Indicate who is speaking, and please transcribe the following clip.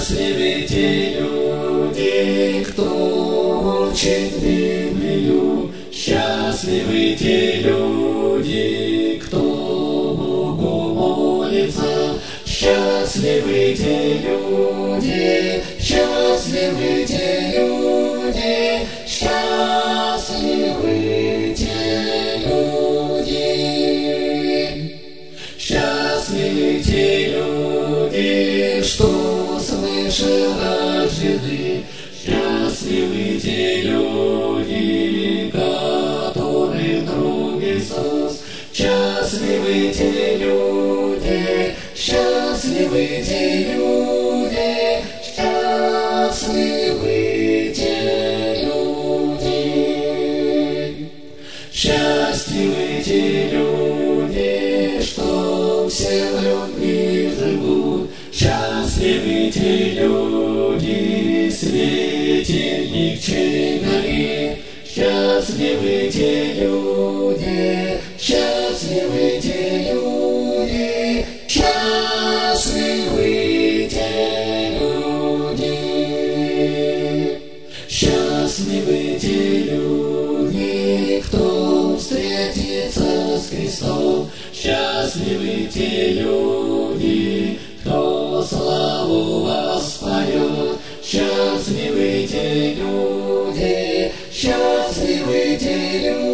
Speaker 1: Счастливы те люди, кто учит Библию. Счастливы те люди, кто Богу молится. Счастливы те люди, счастливы те люди, счастливы те люди. Счастливы те люди, что свыше рождены. Счастливы те люди, которых друг Иисус. Счастливы те люди, счастливы те люди, счастливы те люди. Счастливы те люди, что все в любви живут. Счастливы те люди, светильник чей горит. Счастливы те люди, счастливы те люди, счастливы те люди. Счастливы те люди, кто встретится с Христом. Счастливы те люди, кто славу воспоет. Счастливы те люди, счастливы те люди.